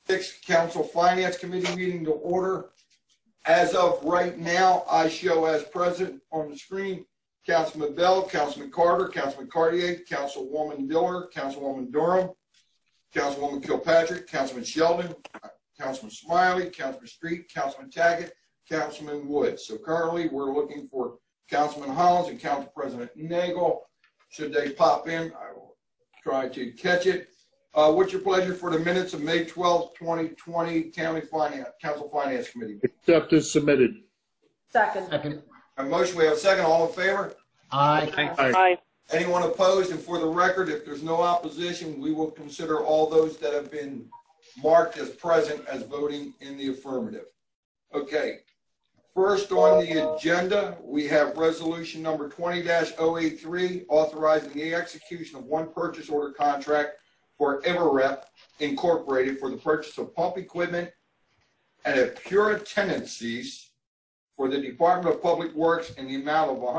6th Council Finance Committee meeting to order. As of right now, I show as present on the screen Councilman Bell, Councilman Carter, Councilman Cartier, Councilwoman Diller, Councilwoman Durham, Councilwoman Kilpatrick, Councilman Sheldon, Councilman Smiley, Councilman Street, Councilman Taggett, Councilman Woods. So currently we're looking for Councilman Hollins and Council President Nagel. Should they pop in, I will try to catch it. What's your pleasure for the minutes of May 12th, 2020 Council Finance Committee? Accept as submitted. Second. A motion, we have a second. All in favor? Aye. Aye. Anyone opposed? And for the record, if there's no opposition, we will consider all those that have been marked as present as voting in the affirmative. Okay. First on the agenda, we have resolution number 20-083, authorizing the execution of one purchase order contract for Everrep Incorporated for the purchase of pump equipment and Pura tenancies for the Department of Public Works in the amount of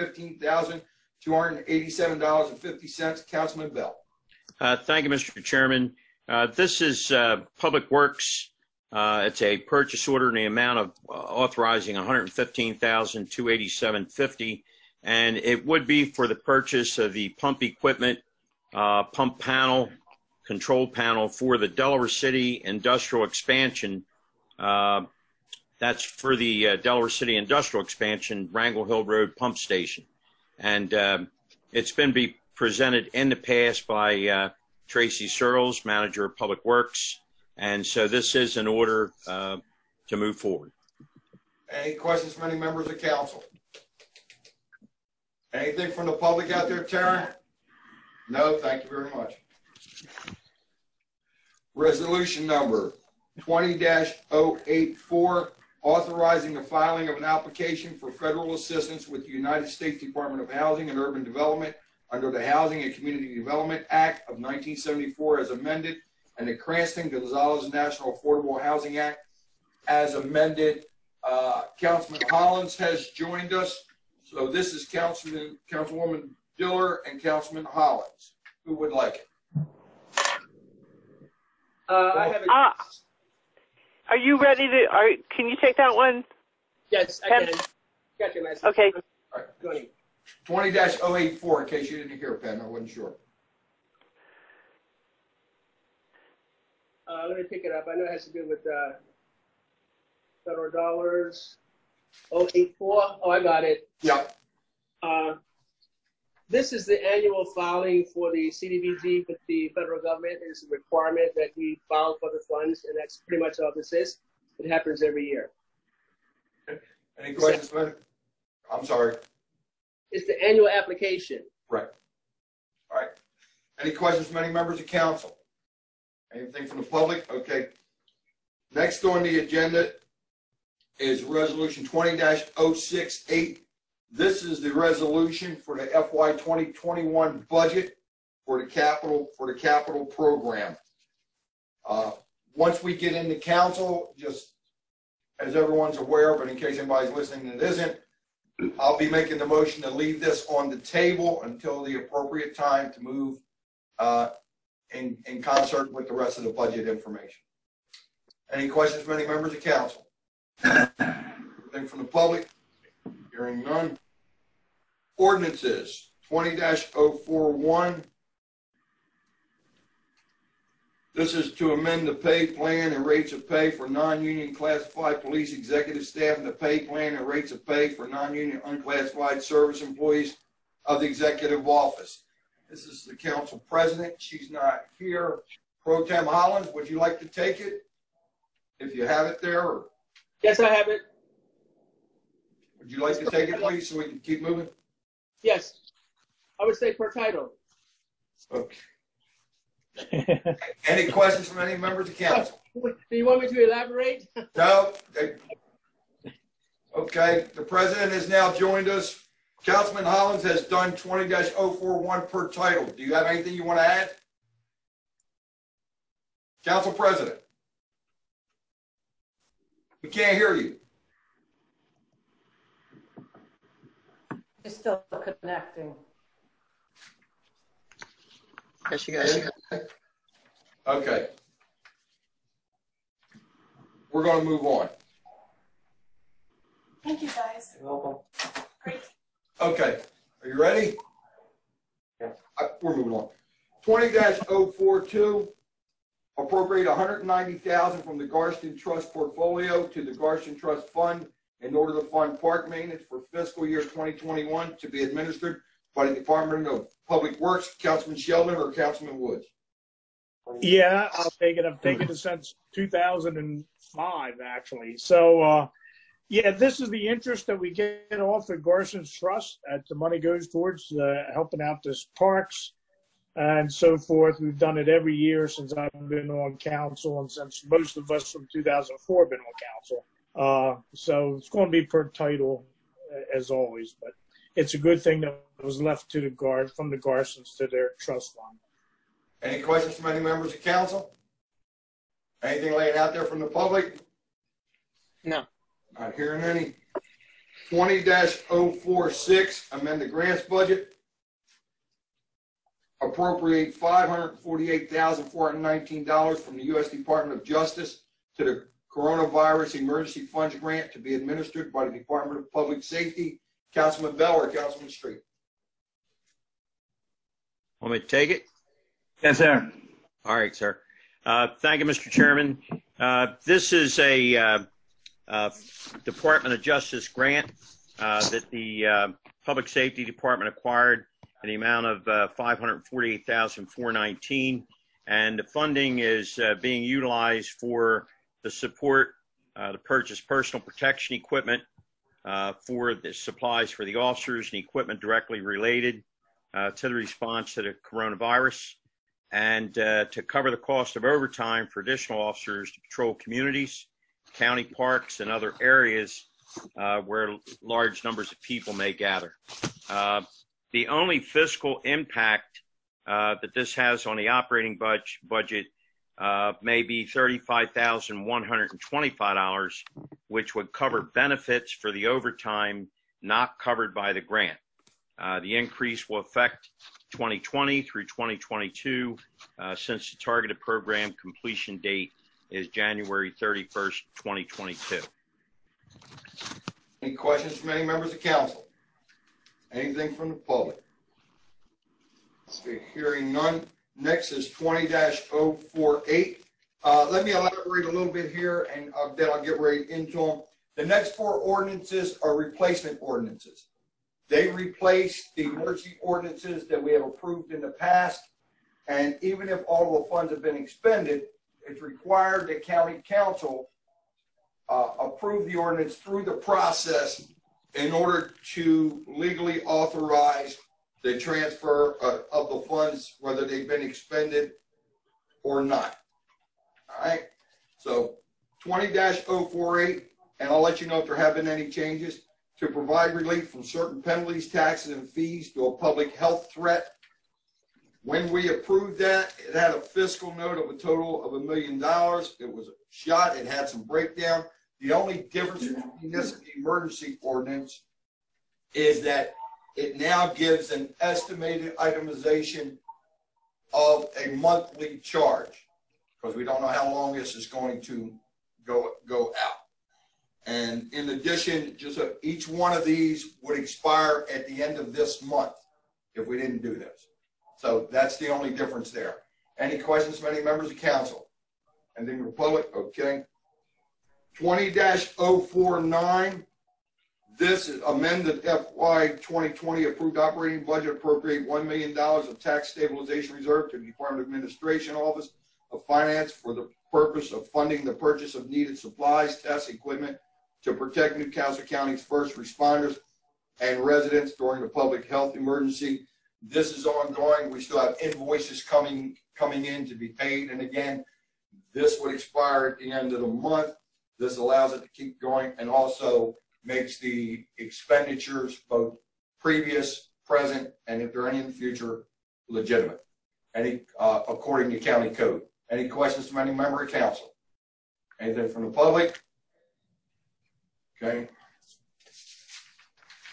$115,287.50. Councilman Bell. Thank you, Mr. Chairman. This is Public Works. It's a purchase order in the amount of authorizing $115,287.50, and it would be for the purchase of the pump equipment, pump panel, control panel for the Delaware City industrial expansion. That's for the Delaware City industrial expansion, Wrangell Hill Road pump station. And it's been presented in the past by Tracy Searles, Manager of Public Works. And so this is an order to move forward. Any questions from any members of council? Anything from the public out there, Taryn? No, thank you very much. Resolution number 20-084, authorizing the filing of an application for federal assistance with the United States Department of Housing and Urban Development under the Housing and Community Development Act of 1974 as amended, and the Cranston-Gonzalez National Affordable Housing Act as amended. Councilman Hollins has joined us. So this is Councilwoman Diller and Councilman Hollins. Who would like it? Are you ready to, can you take that one? Yes, I can. Got your message. Okay. All right. 20-084, in case you didn't hear, Penn, I wasn't sure. Let me pick it up. I know it has to do with federal dollars. 084. Oh, I got it. Yeah. This is the annual filing for the CDBG with the federal government. It is a requirement that we file for the funds, and that's pretty much all this is. It happens every year. Okay. Any questions? I'm sorry. It's the annual application. Right. All right. Any questions from any members of council? Anything from the public? Okay. Next on the agenda is resolution 20-068. This is the resolution for the FY 2021 budget for the capital program. Once we get into council, just as everyone's aware, but in case anybody's listening that isn't, I'll be making the motion to leave this on the table until the appropriate time to move in concert with the rest of the budget information. Any questions from any members of council? Anything from the public? Hearing none. Ordinances 20-041. This is to amend the pay plan and rates of pay for non-union classified police executive staff and the pay plan and rates of pay for non-union unclassified service employees of the executive office. This is the council president. She's not here. Pro Tem Hollins, would you like to take it? If you have it there. Or Yes, I have it. would you like to take it, please, so we can keep moving? Yes. I would say per title. Okay. Any questions from any members of council? Do you want me to elaborate? No. Okay. The president has now joined us. Councilman Hollins has done 20-041 per title. Do you have anything you want to add? Council President. We can't hear you. It's still connecting. Yes, you guys. Okay. we're going to move on. Thank you, guys. You're welcome. Great. Okay, are you ready? Yeah. We're moving on. 20-042, appropriate $190,000 from the Garston Trust portfolio to the Garston Trust Fund in order to fund park maintenance for fiscal year 2021 to be administered by the Department of Public Works. Councilman Sheldon or Councilman Woods? Yeah, I'll take it. I've taken it since 2005, actually. So, yeah, this is the interest that we get off the Garston's Trust. The money goes towards helping out this parks and so forth. We've done it every year since I've been on council and since most of us from 2004 have been on council. So it's going to be per title as always, but it's a good thing that was left to from the Garstons to their trust fund. Any questions from any members of council? Anything laying out there from the public? No. Not hearing any. 20-046, amend the grants budget. Appropriate $548,419 from the U.S. Department of Justice to the Coronavirus Emergency Funds Grant to be administered by the Department of Public Safety. Councilman Bell or Councilman Street? Want me to take it? Yes, sir. All right, sir. Thank you, Mr. Chairman. This is a Department of Justice grant that the Public Safety Department acquired in the amount of $548,419, and the funding is being utilized for the support to purchase personal protection equipment for the supplies for the officers and equipment directly related to the response to the coronavirus, and to cover the cost of overtime for additional officers to patrol communities, county parks, and other areas where large numbers of people may gather. The only fiscal impact that this has on the operating budget may be $35,125, which would cover benefits for the overtime not covered by the grant. The increase will affect 2020 through 2022 since the targeted program completion date is January 31st, 2022. Any questions from any members of council? Anything from the public? Hearing none. Next is 20-048. Let me elaborate a little bit here, and then I'll get right into them. The next four ordinances are replacement ordinances. They replace the emergency ordinances that we have approved in the past, and even if all the funds have been expended, it's required that county council approve the ordinance through the process in order to legally authorize the transfer of the funds, whether they've been expended or not. All right. So 20-048, and I'll let you know if there have been any changes. To provide relief from certain penalties, taxes, and fees to a public health threat. When we approved that, it had a fiscal note of a total of $1 million. It was a shot. It had some breakdown. The only difference between this and the emergency ordinance is that it now gives an estimated itemization of a monthly charge, because we don't know how long this is going to go out. And in addition, just each one of these would expire at the end of this month if we didn't do this. So that's the only difference there. Any questions from any members of council? Anything from the public? Okay. 20-049. This is amended FY 2020 approved operating budget, appropriate $1 million of tax stabilization reserve to the Department of Administration Office of Finance for the purpose of funding the purchase of needed supplies, tests, equipment to protect Newcastle County's first responders and residents during the public health emergency. This is ongoing. We still have invoices coming in to be paid. And again, this would expire at the end of the month. This allows it to keep going and also makes the expenditures, both previous, present, and if there are any in the future, legitimate. According to county code. Any questions from any member of council? Anything from the public? Okay.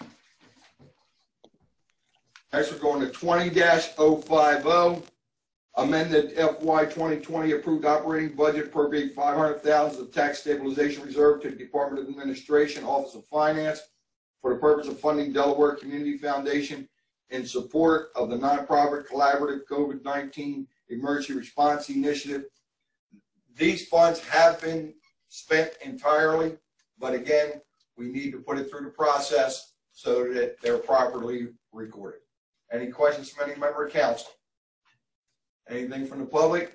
Next, we're going to 20-050. Amended FY 2020 approved operating budget, appropriate $500,000 of tax stabilization reserve to the Department of Administration, Office of Finance, for the purpose of funding Delaware Community Foundation in support of the nonprofit collaborative COVID-19 emergency response initiative. These funds have been spent entirely, but again, we need to put it through the process so that they're properly recorded. Any questions from any member of council? Anything from the public?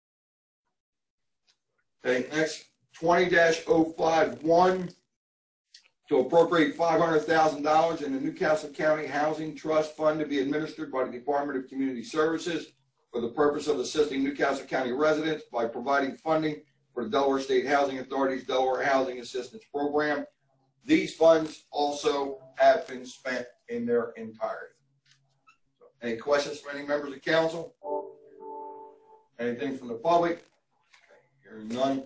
Okay, next, 20-051, to appropriate $500,000 in the Newcastle County Housing Trust Fund to be administered by the Department of Community Services for the purpose of assisting Newcastle County residents by providing funding for the Delaware State Housing Authority's Delaware Housing Assistance Program. These funds also have been spent in their entirety. Any questions from any members of council? Anything from the public? Okay, hearing none.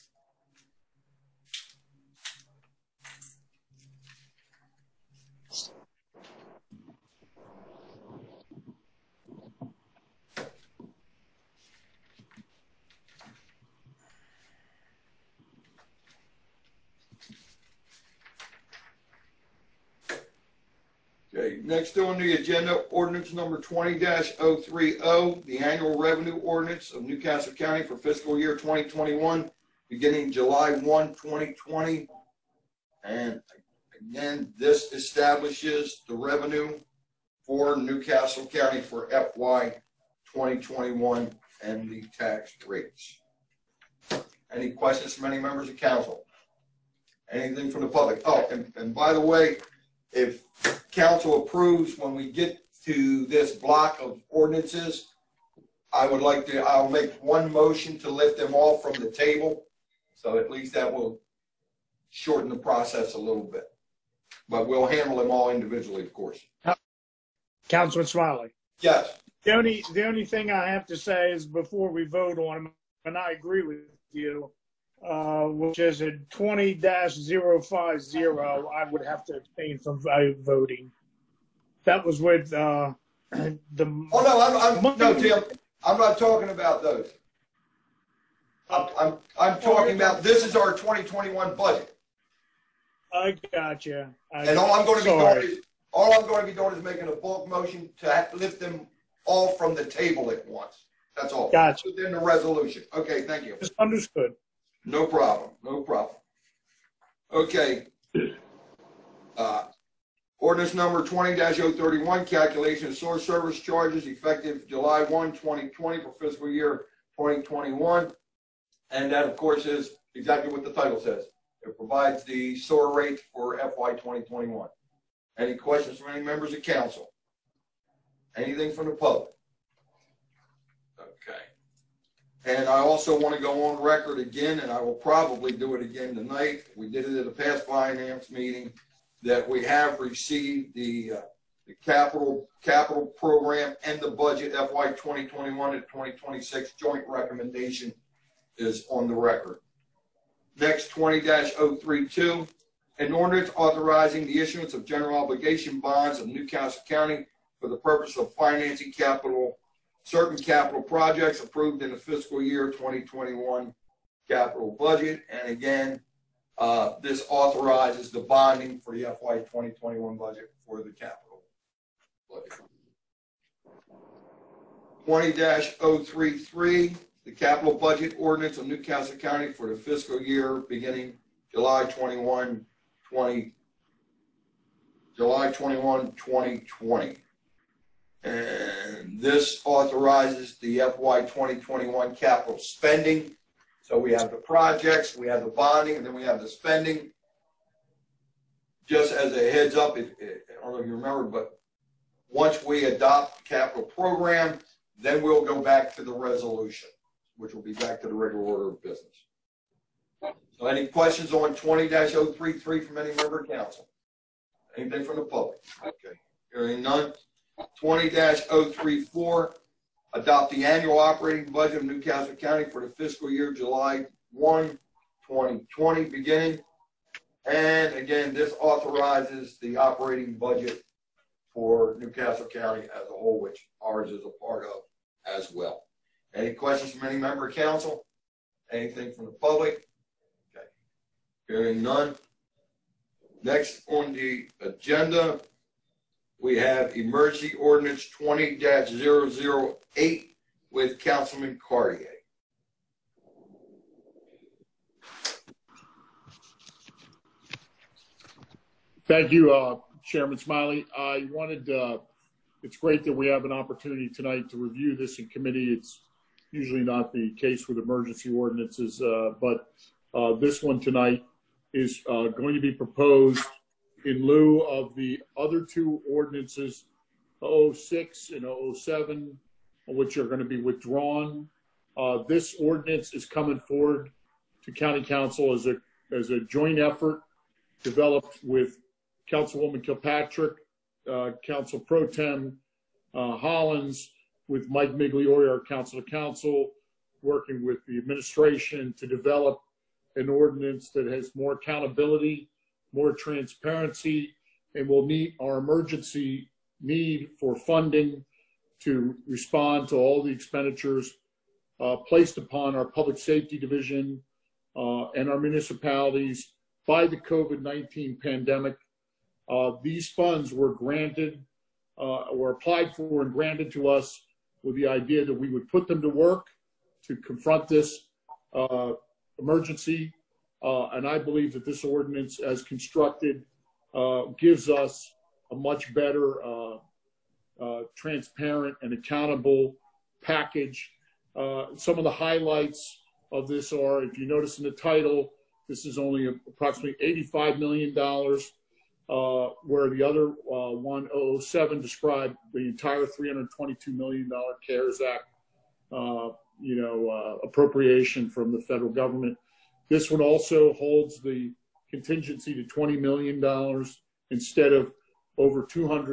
Okay, next on the agenda, ordinance number 20-030, the annual revenue ordinance of Newcastle County for fiscal year 2021, beginning July 1, 2020. And again, this establishes the revenue for Newcastle County for FY 2021 and the tax rates. Any questions from any members of council? Anything from the public? Oh, and by the way, if council approves when we get to this block of ordinances, I'll make one motion to lift them all from the table. So at least that will shorten the process a little bit. But we'll handle them all individually, of course. Councilman Smiley. Yes. The only thing I have to say is before we vote on them, and I agree with you, which is at 20-050, I would have to abstain from voting. That was with the. Oh no, Tim. I'm not talking about those. I'm talking about this is our 2021 budget. I got you. And all I'm going to be doing is making a bulk motion to lift them all from the table at once. That's all. Gotcha. Within the resolution. Okay, thank you. Just understood. No problem. No problem. Okay. Ordinance number 20-031, calculation of source service charges effective July 1, 2020 for fiscal year 2021. And that, of course, is exactly what the title says. It provides the sewer rates for FY 2021. Any questions from any members of council? Anything from the public? Okay. And I also want to go on record again, and I will probably do it again tonight. We did it at a past finance meeting, that we have received the capital program and the budget FY 2021 and 2026 joint recommendation is on the record. Next, 20-032, an ordinance authorizing the issuance of general obligation bonds of Newcastle County for the purpose of financing certain capital projects approved in the fiscal year 2021 capital budget. And again, this authorizes the bonding for the FY 2021 budget for the capital budget. 20-033, the capital budget ordinance of Newcastle County for the fiscal year beginning July 21, 2020. And this authorizes the FY 2021 capital spending. So we have the projects, we have the bonding, and then we have the spending. Just as a heads up, I don't know if you remember, but once we adopt the capital program, then we'll go back to the resolution, which will be back to the regular order of business. So any questions on 20-033 from any member of council? Anything from the public? Okay, hearing none. 20-034, adopt the annual operating budget of Newcastle County for the fiscal year July 1, 2020 beginning. And again, this authorizes the operating budget for Newcastle County as a whole, which ours is a part of as well. Any questions from any member of council? Anything from the public? Okay. Hearing none. Next on the agenda, we have emergency ordinance 20-008 with Councilman Cartier. Thank you, Chairman Smiley. I wanted, it's great that we have an opportunity tonight to review this in committee. It's usually not the case with emergency ordinances, but this one tonight is going to be proposed in lieu of the other two ordinances, 06 and 07, which are going to be withdrawn. This ordinance is coming forward to County Council as a joint effort developed with Councilwoman Kilpatrick, Council Pro Tem Hollins, with Mike Migliore, our Council to Council, working with the administration to develop an ordinance that has more accountability, more transparency, and will meet our emergency need for funding to respond to all the expenditures placed upon our public safety division and our municipalities by the COVID-19 pandemic. These funds were granted, were applied for and granted to us with the idea that we would put them to work to confront this emergency. And I believe that this ordinance, as constructed, gives us a much better, transparent and accountable package. Some of the highlights of this are, if you notice in the title, this is only approximately $85 million, where the other 107 described the entire $322 million CARES Act, appropriation from the federal government. This one also holds the contingency to $20 million instead of over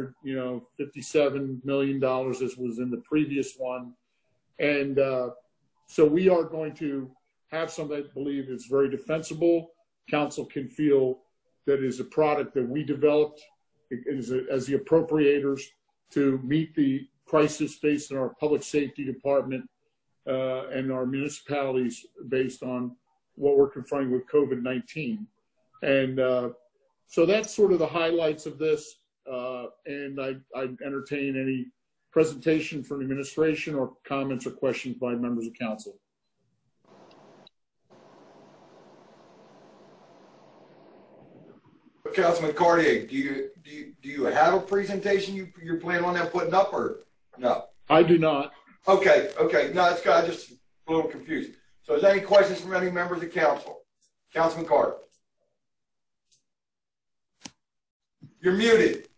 $257 million as was in the previous one. And so we are going to have something I believe is very defensible. Council can feel that is a product that we developed as the appropriators to meet the crisis faced in our public safety department and our municipalities based on what we're confronting with COVID-19. And so that's sort of the highlights of this. And I entertain any presentation from the administration or comments or questions by members of council. Councilman Cartier, do you have a presentation you're planning on them putting up, or no? I do not. Okay. No, it's got just a little confused. So is there any questions from any members of council? Councilman Carter. You're muted.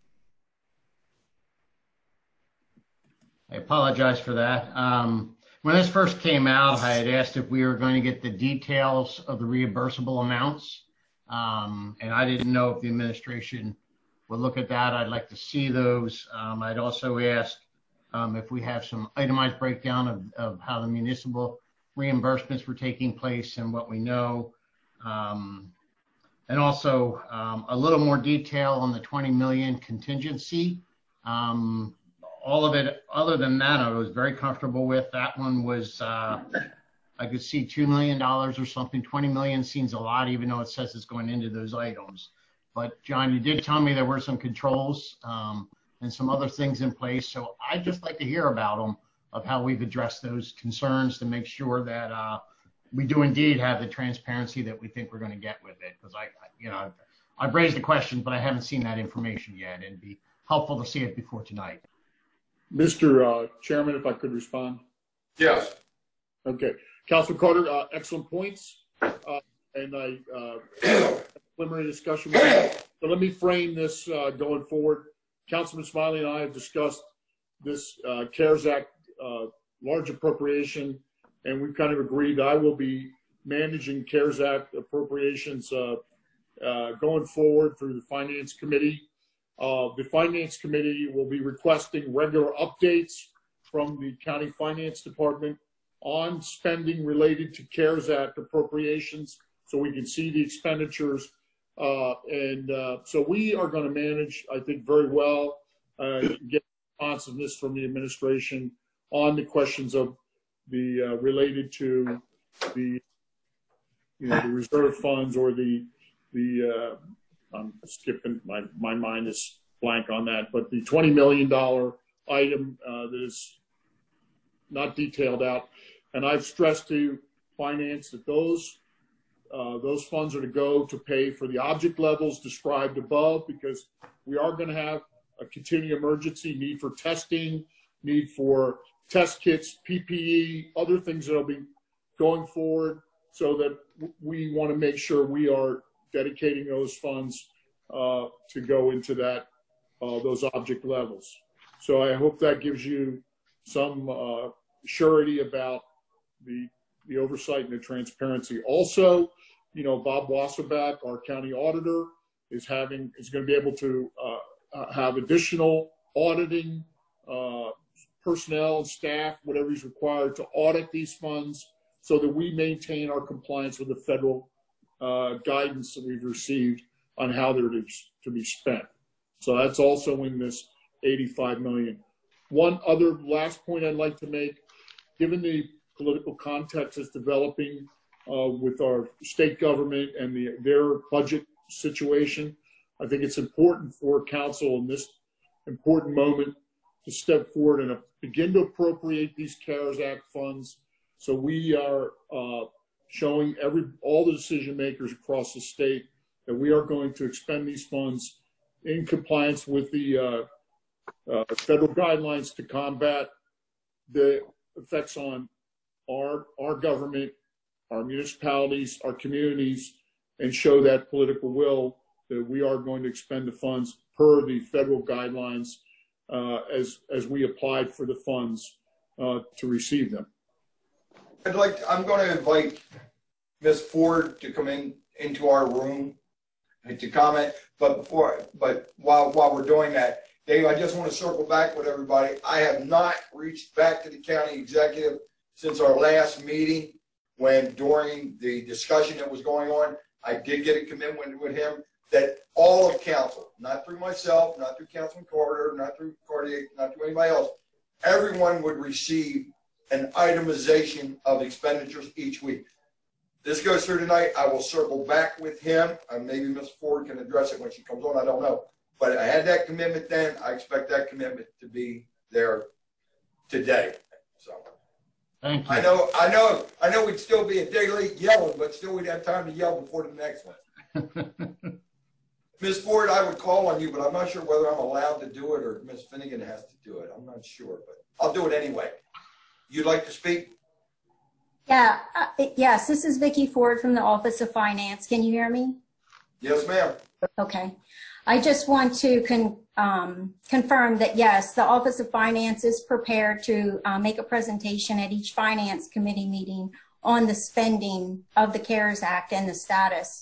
I apologize for that. When this first came out, I had asked if we were going to get the details of the reimbursable amounts. And I didn't know if the administration would look at that. I'd like to see those. I'd also asked if we have some itemized breakdown of how the municipal reimbursements were taking place and what we know. And also a little more detail on the 20 million contingency. All of it, other than that, I was very comfortable with. That one was, I could see $2 million or something. 20 million seems a lot, even though it says it's going into those items. But John, you did tell me there were some controls and some other things in place. So I'd just like to hear about them, of how we've addressed those concerns to make sure that we do indeed have the transparency that we think we're going to get with it. Because I've raised the question, but I haven't seen that information yet. And it'd be helpful to see it before tonight. Mr. Chairman, if I could respond. Yes. Okay. Councilman Carter, excellent points. And I preliminary discussion. So let me frame this going forward. Councilman Smiley and I have discussed this CARES Act large appropriation, and we've kind of agreed that I will be managing CARES Act appropriations going forward through the Finance Committee. The Finance Committee will be requesting regular updates from the County Finance Department on spending related to CARES Act appropriations, so we can see the expenditures. So we are going to manage, I think, very well, get responsiveness from the administration on the questions of the related to the the reserve funds or the I'm skipping, my mind is blank on that, but the $20 million item that is not detailed out. And I've stressed to finance that those funds are to go to pay for the object levels described above, because we are going to have a continuing emergency, need for testing, need for test kits, PPE, other things that will be going forward, so that we want to make sure we are dedicating those funds to go into that those object levels. So I hope that gives you some surety about the oversight and the transparency. Also, Bob Wasserback, our county auditor, is going to be able to have additional auditing personnel and staff, whatever is required to audit these funds, so that we maintain our compliance with the federal guidance that we've received on how they're to be spent. So that's also in this $85 million. One other last point I'd like to make, given the political context that's developing with our state government and their budget situation, I think it's important for council in this important moment to step forward and begin to appropriate these CARES Act funds. So we are showing all the decision makers across the state that we are going to expend these funds in compliance with the federal guidelines to combat the effects on our government, our municipalities, our communities, and show that political will that we are going to expend the funds per the federal guidelines as we applied for the funds to receive them. I'm going to invite Ms. Ford to come into our room and to comment. But while we're doing that, Dave, I just want to circle back with everybody. I have not reached back to the county executive since our last meeting, when during the discussion that was going on, I did get a commitment with him that all of council, not through myself, not through Councilman Carter, not through Cartier, not through anybody else, everyone would receive an itemization of expenditures each week. This goes through tonight. I will circle back with him. Maybe Ms. Ford can address it when she comes on. I don't know. But I had that commitment then. I expect that commitment to be there today. So thank you. I know we'd still be at daily yelling, but still we'd have time to yell before the next one. Ms. Ford, I would call on you, but I'm not sure whether I'm allowed to do it or Ms. Finnegan has to do it. I'm not sure, but I'll do it anyway. You'd like to speak? Yeah. Yes, this is Vicki Ford from the Office of Finance. Can you hear me? Yes, ma'am. Okay. I just want to confirm that, yes, the Office of Finance is prepared to make a presentation at each Finance Committee meeting on the spending of the CARES Act and the status,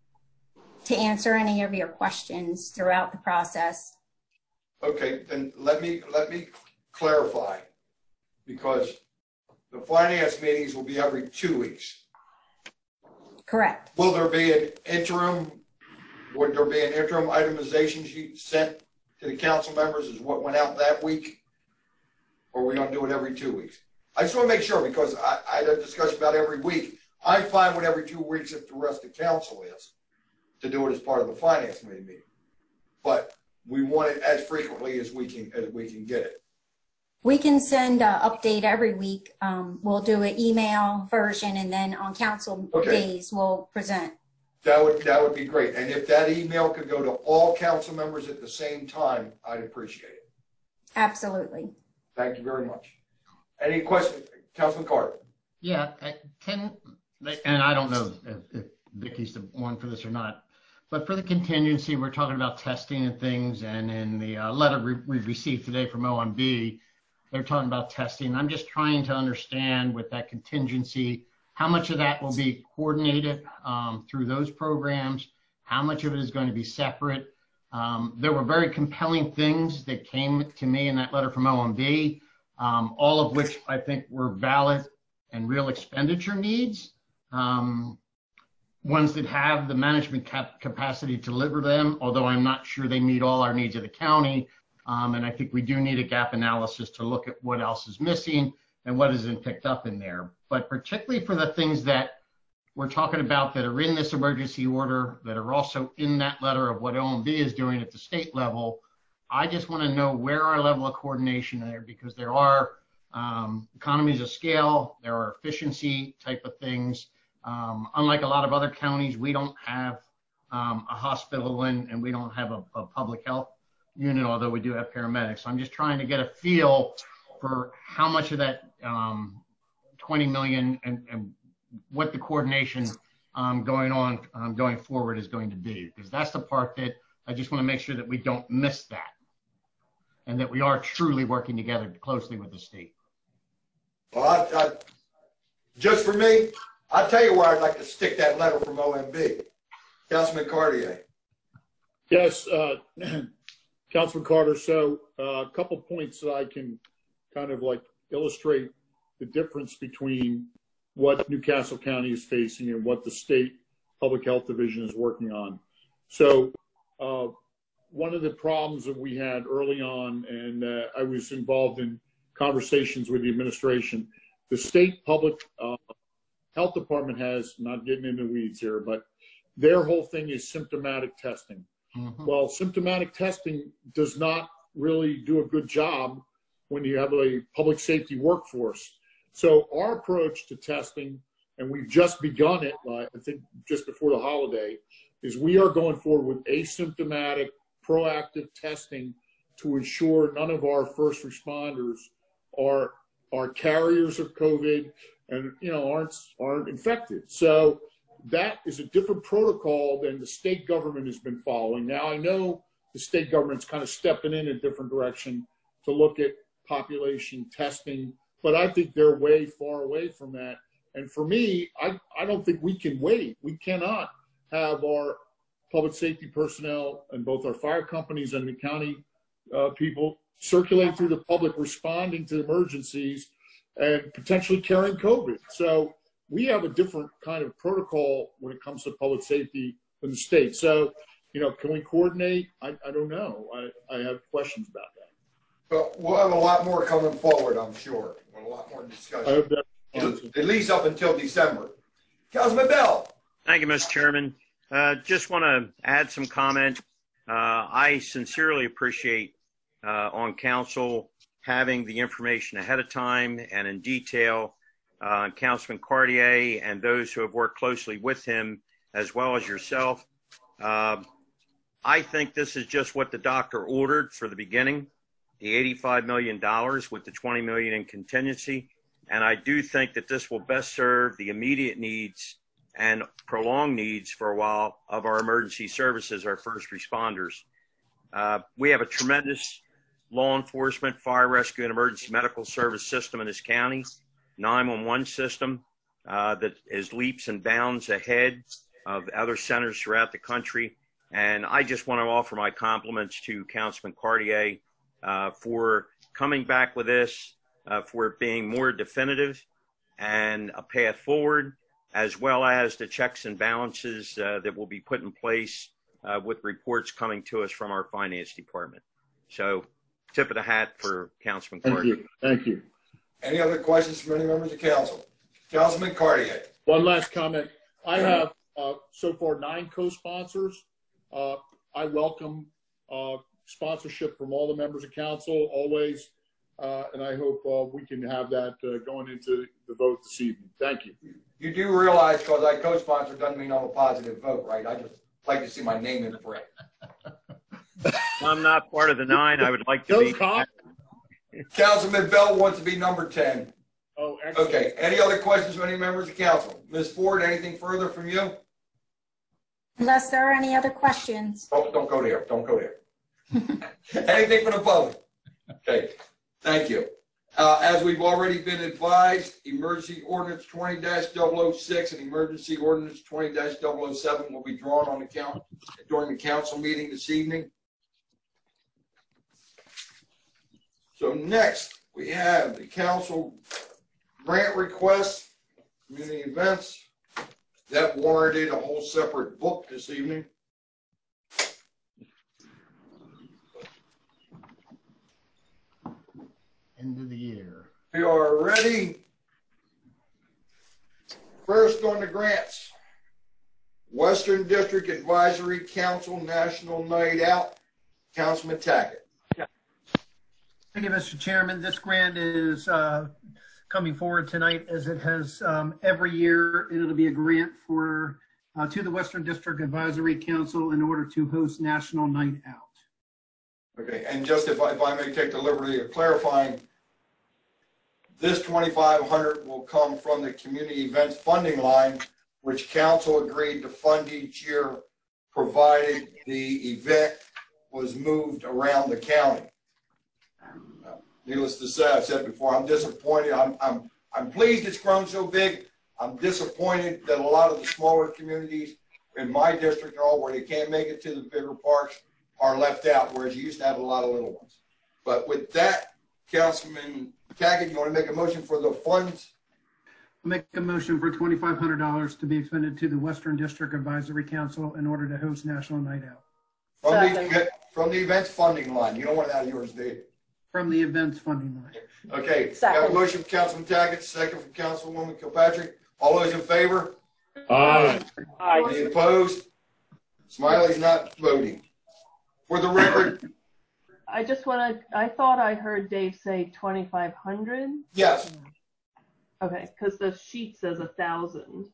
to answer any of your questions throughout the process. Okay, then let me clarify, because the finance meetings will be every 2 weeks. Correct. Will there be an interim? Would there be an interim itemization sheet sent to the council members as what went out that week? Or are we going to do it every 2 weeks? I just want to make sure, because I had a discussion about every week. I'm fine with every 2 weeks if the rest of council is, to do it as part of the finance committee meeting. But we want it as frequently as we can get it. We can send an update every week. We'll do an email version, and then on council days we'll present. That would be great. And if that email could go to all council members at the same time, I'd appreciate it. Absolutely. Thank you very much. Any questions, Councilman Carter? Yeah, and I don't know if Vicki's the one for this or not, but for the contingency, we're talking about testing and things, and in the letter we received today from OMB, they're talking about testing. I'm just trying to understand with that contingency, how much of that will be coordinated through those programs, how much of it is going to be separate. There were very compelling things that came to me in that letter from OMB, all of which I think were valid and real expenditure needs. Ones that have the management capacity to deliver them, although I'm not sure they meet all our needs of the county. And I think we do need a gap analysis to look at what else is missing and what has been picked up in there. But particularly for the things that we're talking about that are in this emergency order, that are also in that letter of what OMB is doing at the state level, I just want to know where our level of coordination there, because there are economies of scale, there are efficiency type of things. Unlike a lot of other counties, we don't have a hospital and we don't have a public health unit, although we do have paramedics. So I'm just trying to get a feel for how much of that 20 million and what the coordination going forward is going to be, because that's the part that I just want to make sure that we don't miss that, and that we are truly working together closely with the state. Well, just for me, I'll tell you where I'd like to stick that letter from OMB. Councilman Cartier. Yes, Councilman Carter. So a couple points that I can kind of like illustrate the difference between what Newcastle County is facing and what the state public health division is working on. So one of the problems that we had early on, and I was involved in conversations with the administration, the state public health department has, not getting into the weeds here, but their whole thing is symptomatic testing. Mm-hmm. Well, symptomatic testing does not really do a good job when you have a public safety workforce. So our approach to testing, and we've just begun it, I think just before the holiday, is we are going forward with asymptomatic, proactive testing to ensure none of our first responders are carriers of COVID and aren't infected. So that is a different protocol than the state government has been following. Now I know the state government's kind of stepping in a different direction to look at population testing, but I think they're way far away from that. And for me, I don't think we can wait. We cannot have our public safety personnel and both our fire companies and the county people circulating through the public, responding to emergencies and potentially carrying COVID. So we have a different kind of protocol when it comes to public safety in the state. So, can we coordinate? I don't know. I have questions about that. But we'll have a lot more coming forward, I'm sure. A lot more discussion. I hope that at least up until December. Councilman Bell. Thank you, Mr. Chairman. Just want to add some comment. I sincerely appreciate on council having the information ahead of time and in detail. Councilman Cartier and those who have worked closely with him, as well as yourself. I think this is just what the doctor ordered for the beginning, the $85 million with the $20 million in contingency. And I do think that this will best serve the immediate needs and prolonged needs for a while of our emergency services, our first responders. We have a tremendous law enforcement, fire rescue, and emergency medical service system in this county, 911 system that is leaps and bounds ahead of other centers throughout the country. And I just want to offer my compliments to Councilman Cartier for coming back with this, for it being more definitive and a path forward, as well as the checks and balances that will be put in place with reports coming to us from our finance department. So tip of the hat for Councilman Cartier. Thank you. Any other questions from any members of council? Councilman Cartier. One last comment. I have so far 9 co-sponsors. I welcome sponsorship from all the members of council always, and I hope we can have that going into the vote this evening. Thank you. You do realize, because I co-sponsor doesn't mean I'm a positive vote, right? I just like to see my name in print. I'm not part of the 9. I would like to be. Councilman Bell wants to be number 10. Oh, excellent. Okay. Any other questions from any members of council? Ms. Ford, anything further from you? Unless there are any other questions. Don't go there. Don't go there. Anything from the public? Okay. Thank you. As we've already been advised, emergency ordinance 20-006 and emergency ordinance 20-007 will be drawn on account during the council meeting this evening. So next, we have the council grant request, community events. That warranted a whole separate book this evening. End of the year. We are ready. First on the grants. Western District Advisory Council National Night Out. Councilman Tackett. Thank you, Mr. Chairman. This grant is coming forward tonight as it has every year. It'll be a grant for to the Western District Advisory Council in order to host National Night Out. Okay, and just if I may take the liberty of clarifying, this $2,500 will come from the community events funding line, which council agreed to fund each year, provided the event was moved around the county. Needless to say, I've said before, I'm disappointed. I'm pleased it's grown so big. I'm disappointed that a lot of the smaller communities in my district, all where they can't make it to the bigger parks, are left out, whereas you used to have a lot of little ones. But with that, Councilman Tackett, you want to make a motion for the funds? I'll make a motion for $2,500 to be expended to the Western District Advisory Council in order to host National Night Out. From the events funding line. You don't want it out of yours, do you? From the events funding line. Okay. Got a motion from Councilman Tackett, second from Councilwoman Kilpatrick. All those in favor? Aye. Any opposed? Smiley's not voting. For the record. I just want to, I thought I heard Dave say 2,500. Yes. Okay, because the sheet says 1,000.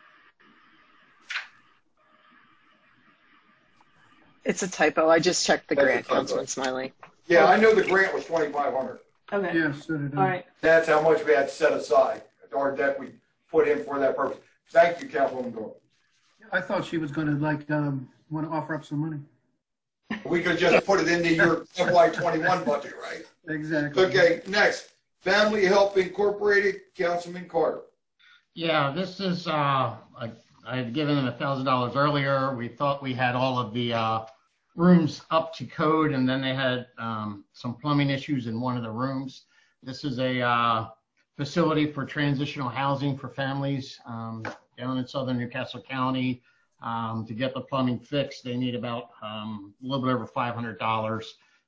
It's a typo. I just checked the grant, Councilman Smiley. Yeah, I know the grant was 2,500. Okay. Yes, so did I. All right. That's how much we had set aside, or that we put in for that purpose. Thank you, Councilwoman Dorn. I thought she was going to want to offer up some money. We could just put it into your FY21 budget, right? Exactly. Okay, next. Family Help Incorporated, Councilman Carter. Yeah, this is, I had given them $1,000 earlier. We thought we had all of the rooms up to code, and then they had some plumbing issues in one of the rooms. This is a facility for transitional housing for families down in southern Newcastle County. To get the plumbing fixed, they need about a little bit over $500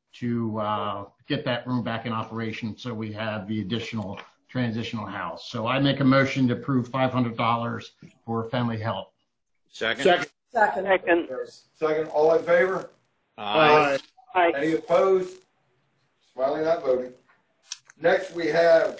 to get that room back in operation, so we have the additional transitional house. So I make a motion to approve $500 for Family Help. Second. Second. All in favor? Aye. Aye. Any opposed? Smiley not voting. Next we have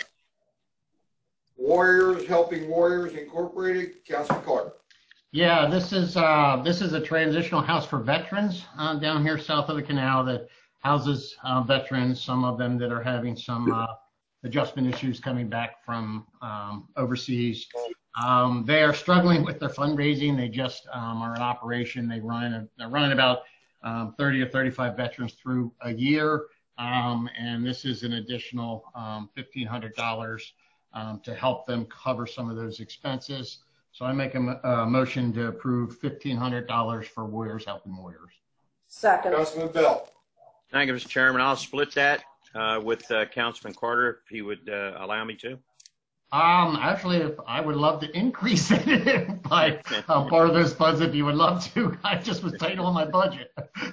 Warriors Helping Warriors Incorporated, Councilman Carter. Yeah, this is a transitional house for veterans down here south of the canal that houses veterans, some of them that are having some adjustment issues coming back from overseas. They are struggling with their fundraising. They just are in operation. They're running about 30 to 35 veterans through a year, and this is an additional $1,500 to help them cover some of those expenses. So I make a motion to approve $1,500 for Warriors Helping Warriors. Second. Councilman Bell. Thank you, Mr. Chairman. I'll split that with Councilman Carter, if he would allow me to. Actually, if I would love to increase it by part of those funds, if you would love to. I just was tight on my budget.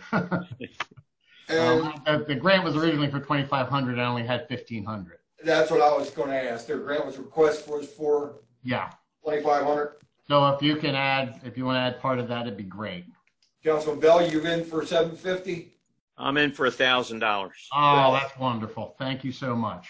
The grant was originally for $2,500. I only had $1,500. That's what I was going to ask. Their grant was request was for $2,500. So if you can add, if you want to add part of that, it'd be great. Councilman Bell, you in for $750? I'm in for $1,000. Oh, that's wonderful. Thank you so much.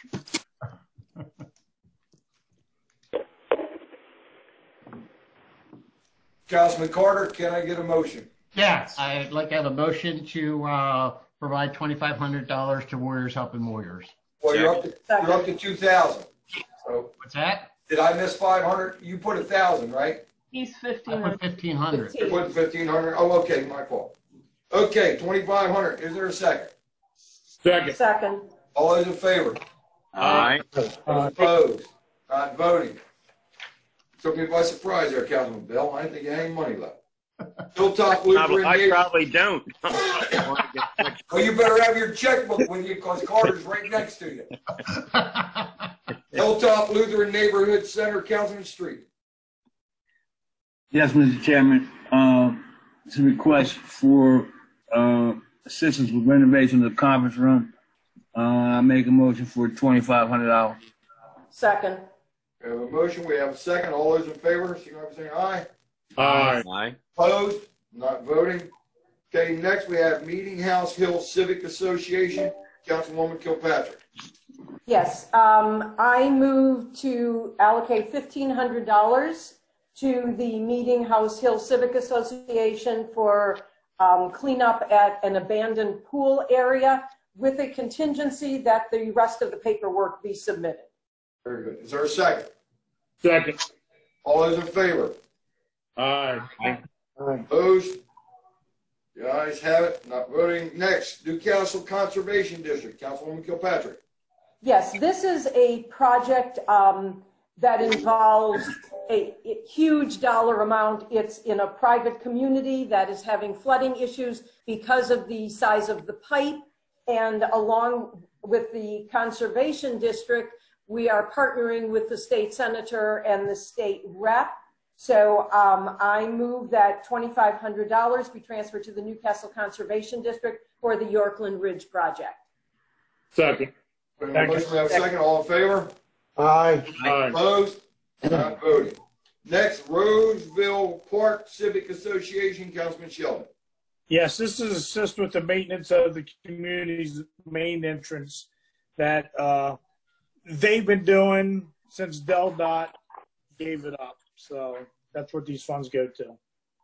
Councilman Carter, can I get a motion? Yes, I'd like to have a motion to provide $2,500 to Warriors Helping Warriors. Well, you're up to 2,000. So what's that? Did I miss 500? You put 1,000, right? He's 1,500. I put 1,500. You put 1,500. Oh, okay, my fault. Okay, 2,500. Is there a second? Second. All those in favor? Aye. Opposed? Not voting. Took me by surprise there, Councilman Bell. I didn't think you had any money left. Hilltop Lutheran. I probably don't. Well, you better have your checkbook with you because Carter's right next to you. Hilltop Lutheran Neighborhood Center, Councilman Street. Yes, Mr. Chairman. It's a request for assistance with renovation of the conference room. I make a motion for $2,500. Second. We have a motion. We have a second. All those in favor, signify by saying aye. Aye. Aye. Opposed? Not voting. Okay, next we have Meeting House Hill Civic Association. Councilwoman Kilpatrick. Yes, I move to allocate $1,500 to the Meeting House Hill Civic Association for cleanup at an abandoned pool area with a contingency that the rest of the paperwork be submitted. Very good. Is there a second? Second. All those in favor? Aye. Aye. Opposed? The ayes have it. Not voting. Next, Newcastle Conservation District. Councilwoman Kilpatrick. Yes, this is a project that involves a huge dollar amount. It's in a private community that is having flooding issues because of the size of the pipe. And along with the Conservation District, we are partnering with the state senator and the state rep. So I move that $2,500 be transferred to the Newcastle Conservation District for the Yorkland Ridge project. Second. We have a motion. We have a second. All in favor? Aye. Aye. Opposed? Not voting. Next, Roseville Park Civic Association. Councilman Sheldon. Yes, this is assist with the maintenance of the community's main entrance that they've been doing since Del Dot gave it up. So that's what these funds go to.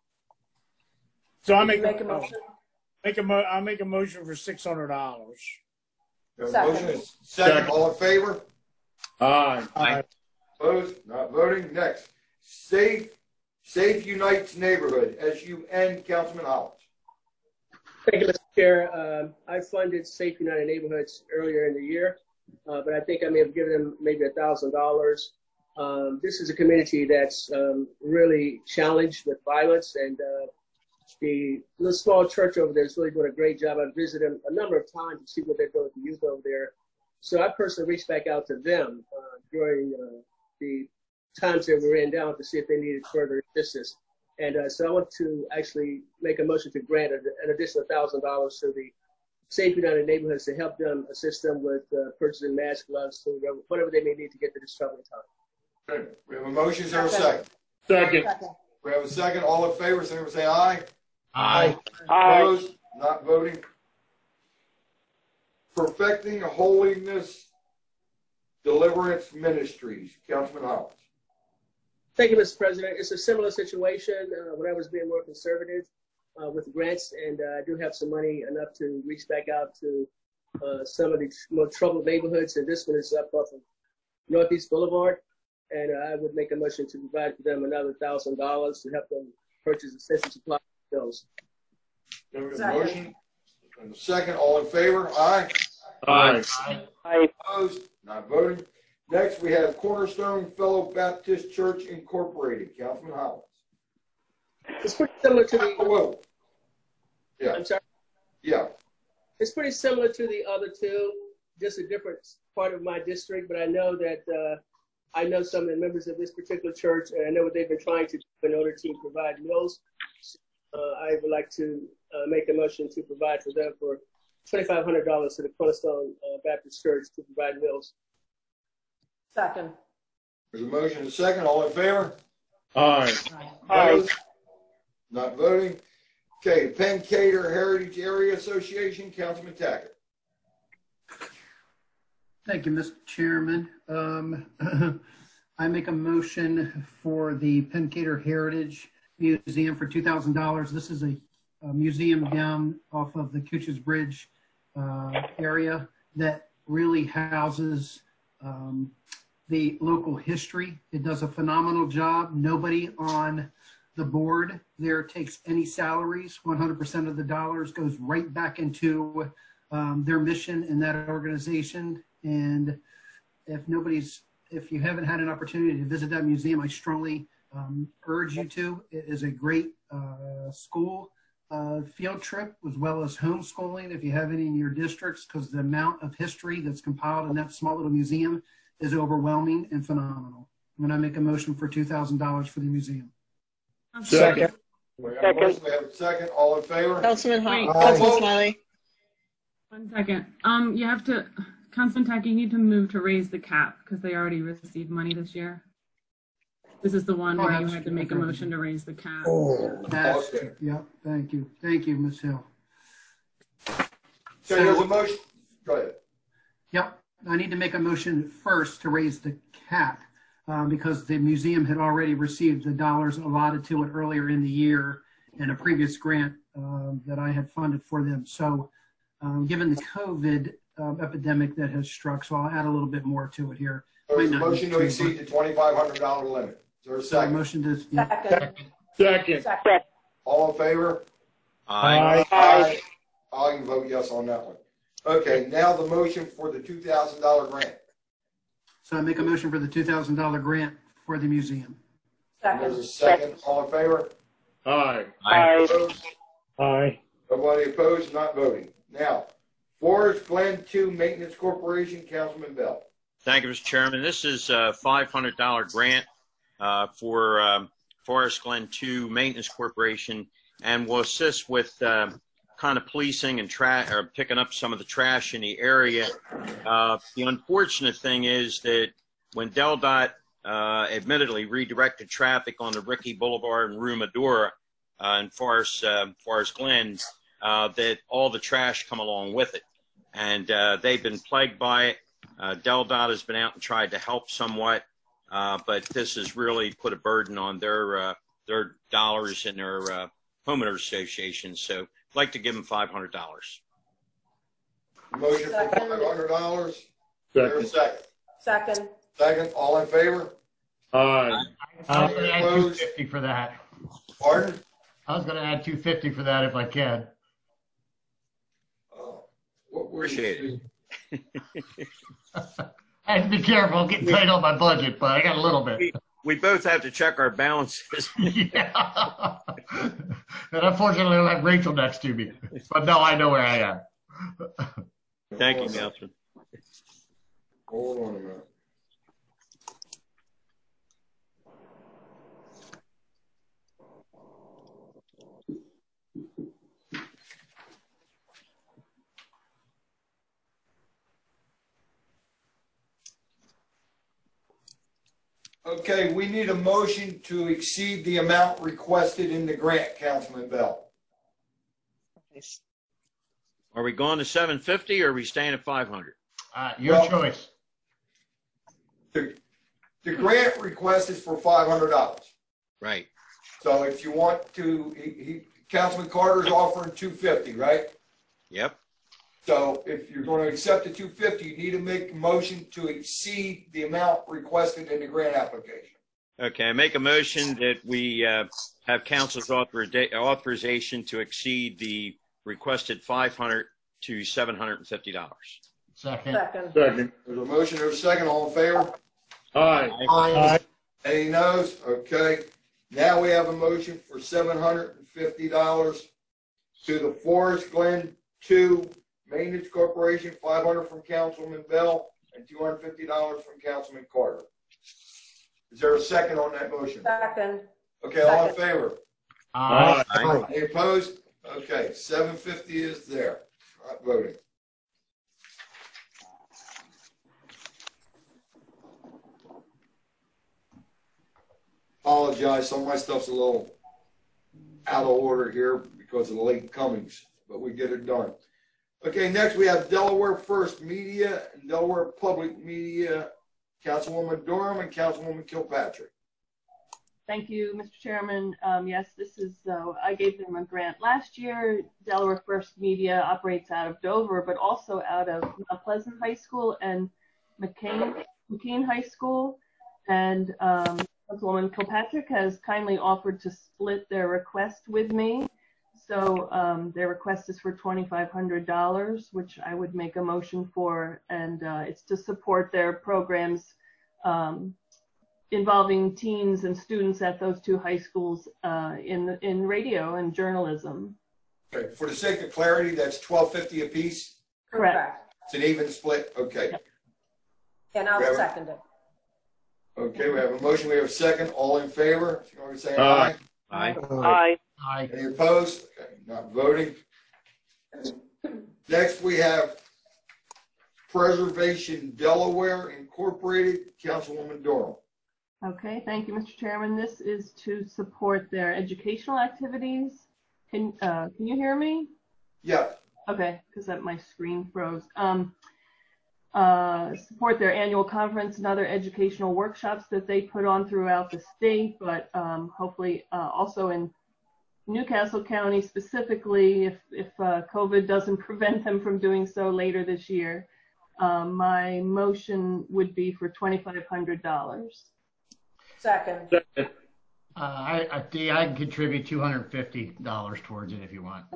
So I make a motion. I make a motion for $600. Motion is second. All in favor? Aye. Aye. Opposed? Not voting. Next, Safe Unites Neighborhood. SUN. Councilman Hollins. Thank you, Mr. Chair. I funded Safe United Neighborhoods earlier in the year, but I think I may have given them maybe $1,000. This is a community that's really challenged with violence, and the little small church over there is really doing a great job. I've visited them a number of times to see what they're doing with the youth over there. So I personally reached back out to them during the times that we ran down to see if they needed further assistance. And so I want to actually make a motion to grant an additional $1,000 to the Safe United Neighborhoods to help them, assist them with purchasing masks, gloves, whatever they may need to get through this troubling time. Okay. We have a motion. Is there a second? Second. We have a second. All in favor, say aye. Aye. Opposed? Not voting. Perfecting Holiness Deliverance Ministries. Councilman Hollins. Thank you, Mr. President. It's a similar situation when I was being more conservative with grants, and I do have some money enough to reach back out to some of the more troubled neighborhoods, and this one is up off of Northeast Boulevard, and I would make a motion to provide for them another $1,000 to help them purchase essential supplies bills. Motion and a second. All in favor? Aye. Aye. Aye. Opposed? Not voting. Next, we have Cornerstone Fellow Baptist Church Incorporated. Councilman Hollins. It's pretty similar to the. Whoa. Yeah. I'm sorry. Yeah. It's pretty similar to the other two, just a different part of my district. But I know that I know some of the members of this particular church, and I know what they've been trying to do in order to provide meals. I would like to make a motion to provide for them for $2,500 to the Cornerstone Baptist Church to provide meals. Second. There's a motion and a second. All in favor? Aye. Opposed? Not voting. Okay, Penn-Cater Heritage Area Association. Councilman Tackett. Thank you, Mr. Chairman. I make a motion for the Penn-Cater Heritage Museum for $2,000. This is a museum down off of the Cooches Bridge area that really houses the local history. It does a phenomenal job. Nobody on the board there takes any salaries. 100% of the dollars goes right back into their mission in that organization. And if you haven't had an opportunity to visit that museum, I strongly urge you to. It is a great school field trip as well as homeschooling if you have any in your districts, because the amount of history that's compiled in that small little museum is overwhelming and phenomenal. I'm going to make a motion for $2,000 for the museum. Second. We have a second. All in favor? Councilman Smiley. 1 second. You have to, Councilman Tack, you need to move to raise the cap because they already received money this year. This is the one where you had to make a motion to raise the cap. Oh, that's, yeah, thank you. Thank you, Ms. Hill. So there's a motion. Go ahead. Yep, I need to make a motion first to raise the cap because the museum had already received the dollars allotted to it earlier in the year in a previous grant that I had funded for them. So given the COVID epidemic that has struck, so I'll add a little bit more to it here. There's a motion to exceed the $2,500 limit. Is there a second? Motion to, yeah. Second. All in favor? Aye. Aye. I can vote yes on that one. Okay, now the motion for the $2,000 grant. So I make a motion for the $2,000 grant for the museum. There's a second. All in favor? Aye. Opposed? Aye. Nobody opposed, not voting. Now, Forest Glen 2 Maintenance Corporation, Councilman Bell. Thank you, Mr. Chairman. This is a $500 grant for Forest Glen 2 Maintenance Corporation, and will assist with kind of policing and picking up some of the trash in the area. The unfortunate thing is that when DelDOT admittedly redirected traffic on the Rickey Boulevard and Rue Medora in Forest Glen, that all the trash come along with it. And they've been plagued by it. DelDOT has been out and tried to help somewhat, but this has really put a burden on their dollars in their homeowners association. So I'd like to give them $500. Motion for $500. Second. Second. Second. All in favor? Aye. I was going to add $250 for that. Pardon? I was going to add $250 for that if I can. Appreciate it. I have to be careful. I'm getting tight on my budget, but I got a little bit. We both have to check our balances. Yeah. And unfortunately, I don't have Rachel next to me. But no, I know where I am. Thank you, Councilman. Hold on a minute. Okay, we need a motion to exceed the amount requested in the grant, Councilman Bell. Are we going to 750 or are we staying at 500? Your choice. The grant request is for $500. Right. So if you want to, Councilman Carter's offering $250, right? Yep. So if you're going to accept the $250, you need to make a motion to exceed the amount requested in the grant application. Okay, I make a motion that we have council's authorization to exceed the requested $500 to $750. Second. Second. There's a motion, there's a second. All in favor? Aye. Aye. Any noes? Okay. Now we have a motion for $750 to the Forest Glen 2 Maintenance Corporation, $500 from Councilman Bell and $250 from Councilman Carter. Is there a second on that motion? Second. Okay, all in favor? Aye. Any opposed? Okay, $750 is there. Not voting. Apologize, some of my stuff's a little out of order here because of the late comings, but we get it done. Okay, next we have Delaware First Media and Delaware Public Media, Councilwoman Durham and Councilwoman Kilpatrick. Thank you, Mr. Chairman. Yes, this is, I gave them a grant last year. Delaware First Media operates out of Dover, but also out of Mount Pleasant High School and McKean High School. And Councilwoman Kilpatrick has kindly offered to split their request with me. So their request is for $2,500, which I would make a motion for, and it's to support their programs involving teens and students at those two high schools in radio and journalism. Okay, for the sake of clarity, that's $1,250 a piece? Correct. It's an even split? Okay. And I'll second it. Okay, we have a motion, we have a second. All in favor? If you want to say aye. Aye. Aye. Aye. Any opposed? Okay, not voting. Next, we have Preservation Delaware Incorporated. Councilwoman Durham. Okay, thank you, Mr. Chairman. This is to support their educational activities. Can you hear me? Yeah. Okay, because my screen froze. Support their annual conference and other educational workshops that they put on throughout the state, but hopefully also in Newcastle County specifically, if COVID doesn't prevent them from doing so later this year. My motion would be for $2,500. Second. I can contribute $250 towards it if you want.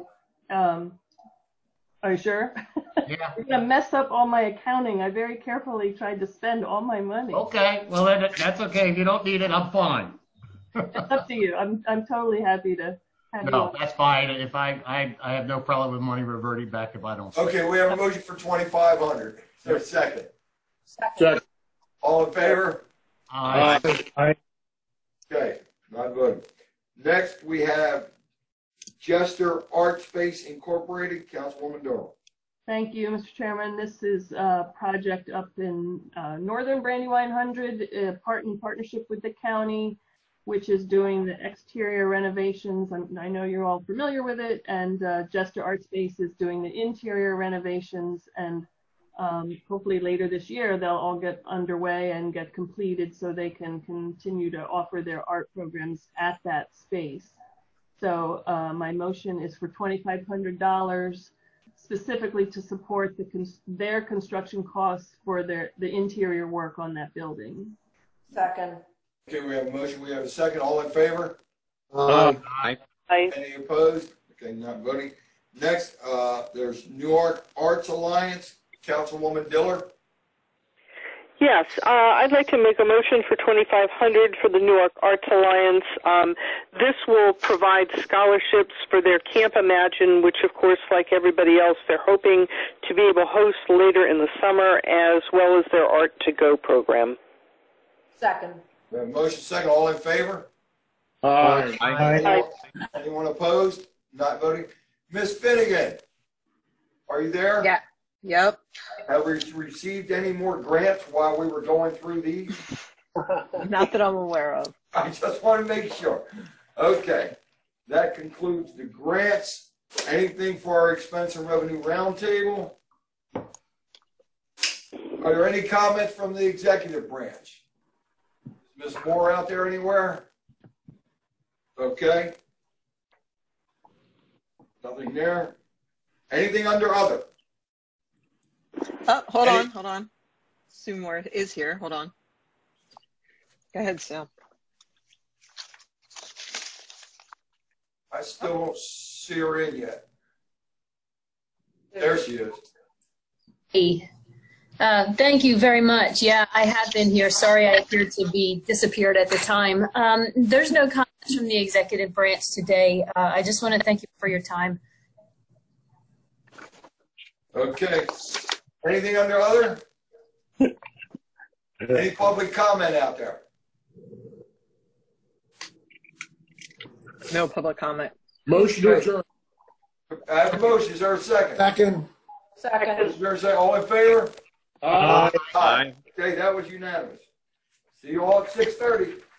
Are you sure? Yeah. You're gonna mess up all my accounting. I very carefully tried to spend all my money. Okay, well that's okay. If you don't need it, I'm fine. It's up to you. I'm totally happy to have you. No, that's fine. If I have no problem with money reverting back if I don't. Okay, we have a motion for $2,500. Is there a second? Second. All in favor? Aye. Okay, not voting. Next, we have Jester Art Space Incorporated. Councilwoman Durham. Thank you, Mr. Chairman. This is a project up in northern Brandywine 100, in partnership with the county, which is doing the exterior renovations. I know you're all familiar with it, and Jester Art Space is doing the interior renovations, and hopefully later this year they'll all get underway and get completed so they can continue to offer their art programs at that space. So my motion is for $2,500 specifically to support their construction costs for the interior work on that building. Second. Okay, we have a motion. We have a second. All in favor? Aye. Any opposed? Okay, not voting. Next, there's Newark Arts Alliance. Councilwoman Diller. Yes, I'd like to make a motion for $2,500 for the Newark Arts Alliance. This will provide scholarships for their Camp Imagine, which, of course, like everybody else, they're hoping to be able to host later in the summer, as well as their Art to Go program. Second. We have a motion second. All in favor? Aye. Aye. Anyone opposed? Not voting. Ms. Finnegan, are you there? Yeah. Yep. Have we received any more grants while we were going through these? Not that I'm aware of. I just want to make sure. Okay. That concludes the grants. Anything for our expense and revenue roundtable? Are there any comments from the executive branch? Is Ms. Moore out there anywhere? Okay. Nothing there. Anything under other? Oh, hold on. Sue Moore is here. Hold on. Go ahead, Sue. I still don't see her in yet. There she is. Hey. Thank you very much. Yeah, I have been here. Sorry I appeared to be disappeared at the time. There's no comments from the executive branch today. I just want to thank you for your time. Okay. Anything under other? Any public comment out there? No public comment. Motion to adjourn. I have a motion. Is there a second? Second. Second. Is there a second? All in favor? Aye. Aye. Okay, that was unanimous. See you all at 6:30.